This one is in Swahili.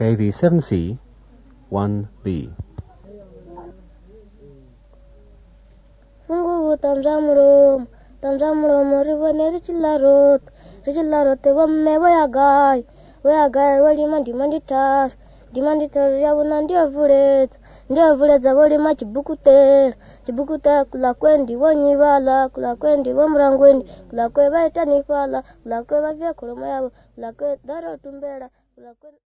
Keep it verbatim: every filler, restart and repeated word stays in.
K V seven C one B. Mungu tamzamuro, tamzamuro moribone richillarot, richillarot wamme wayagai, wayagai wali mandi manditas, dimanditas yabuna ndio vulet, ndio vulet zaboli ma chibukute, chibukute kula kwendi wonyibala, kula kwendi wamrangwendi, kula kwe baita nifala, kula kwe bavye kuruma yabo, kula kwe daro tumbera, kula kwe